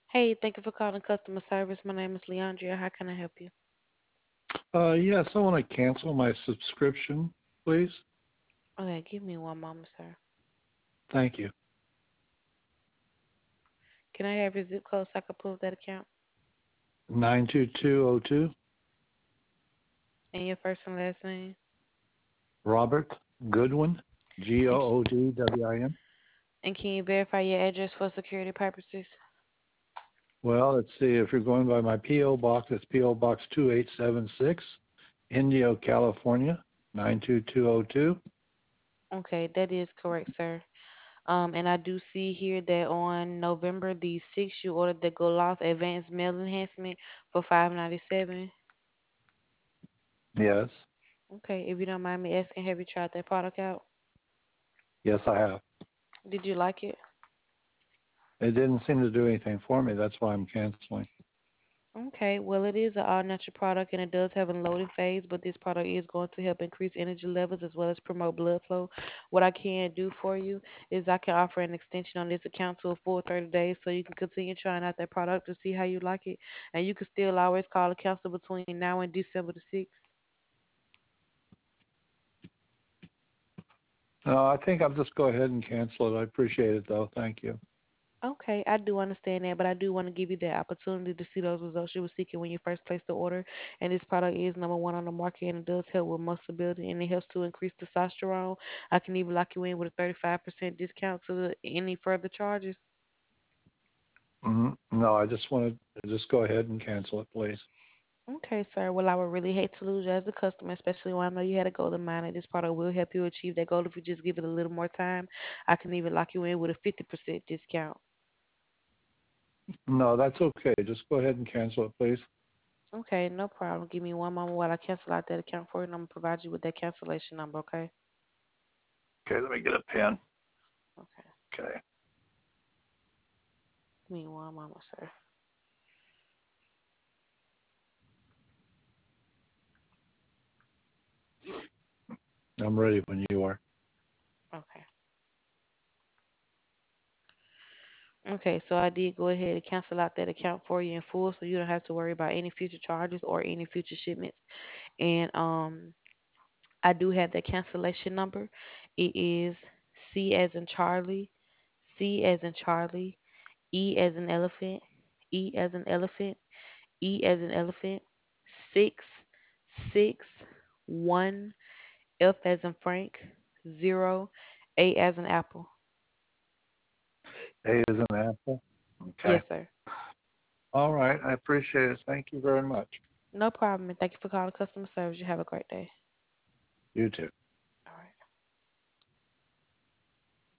Hey, thank you for calling customer service. My name is Leandria. How can I help you? Yes, I want to cancel my subscription, please. Okay, give me one moment, sir. Thank you. Can I have your zip code so I can pull up that account? 92202, And your first and last name? Robert Goodwin, And, c- Goodwin. and can you verify your address for security purposes? Well, let's see. If you're going by my P.O. box, it's P.O. Box 2876, Indio, California, 92202. Okay, that is correct, sir. And I do see here that on November the 6th, you ordered the Goloff Advanced Mail Enhancement for $5.97. Yes. Okay, if you don't mind me asking, have you tried that product out? Yes, I have. Did you like it? It didn't seem to do anything for me. That's why I'm canceling. Okay, well, it is an all natural product and it does have a loading phase, but this product is going to help increase energy levels as well as promote blood flow. What I can do for you is I can offer an extension on this account to a full 30 days so you can continue trying out that product to see how you like it. And you can still always call the council between now and December the 6th. No, I think I'll just go ahead and cancel it. I appreciate it, though. Thank you. Okay, I do understand that, but I do want to give you the opportunity to see those results you were seeking when you first placed the order. And this product is number one on the market, and it does help with muscle building, and it helps to increase testosterone. I can even lock you in with a 35% discount to any further charges. No, I just want to just go ahead and cancel it, please. Okay, sir. Well, I would really hate to lose you as a customer, especially when I know you had a goal in mind, and this product will help you achieve that goal if you just give it a little more time. I can even lock you in with a 50% discount. No, that's okay. Just go ahead and cancel it, please. Okay, no problem. Give me one moment while I cancel out that account for you, and I'm gonna provide you with that cancellation number. Okay. Okay, let me get a pen. Okay. Okay. Give me one moment, sir. I'm ready when you are. Okay. Okay, so I did go ahead and cancel out that account for you in full, so you don't have to worry about any future charges or any future shipments. And I do have that cancellation number. It is C as in Charlie, C as in Charlie, E as in elephant, E as in elephant, E as in elephant, 661 F as in Frank, 0, A as in apple. A is an apple. Okay. Yes, sir. All right. I appreciate it. Thank you very much. No problem. And thank you for calling customer service. You have a great day. You too.